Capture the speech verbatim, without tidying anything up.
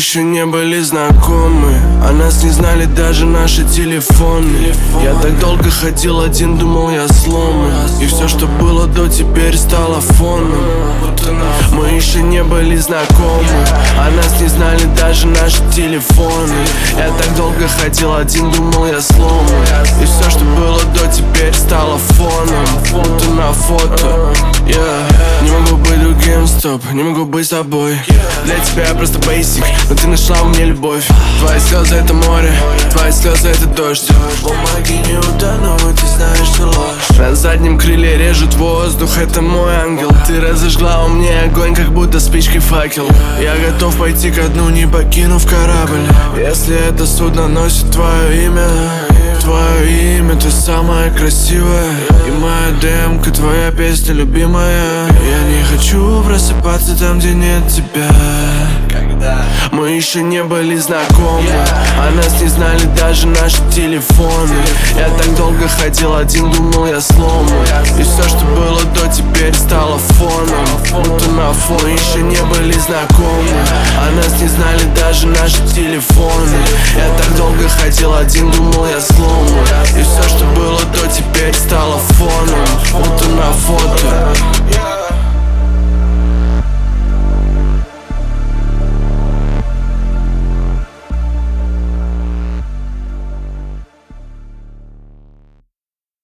еще не были знакомы, а нас не знали даже наши телефоны. Я так долго ходил один, думал я сломан, и все, что было до, теперь стало фоном. Мы еще не были знакомы, а нас не знали даже наши телефоны. Я так долго ходил один, думал я сломан, и все, что было до, теперь стало фоном. Будто на фото, yeah. Не могу быть другим, стоп, не могу быть собой. Для тебя я просто basic, но ты нашла у меня любовь. Твои слезы это море, твои слезы это дождь. Помоги не утонуть, ты знаешь, что ложь. На заднем крыле режет воздух, это мой ангел. Ты разожгла у меня огонь, как будто спичкой факел. Я готов пойти ко дну, не покинув корабль. Если это судно носит твое имя, твое имя, ты самая красивая. И моя демка, твоя песня любимая. Я не хочу просыпаться там, где нет тебя. Мы еще не были знакомы, а нас не знали даже наши телефоны. Я так долго ходил один, думал я сломан, и все, что было до, теперь стало фоном. Будто на фоне. Мы еще не были знакомы, а нас не знали даже наши телефоны. Я так долго ходил один, думал я сломан, и все, что было до, теперь стало фоном. Будто на фото.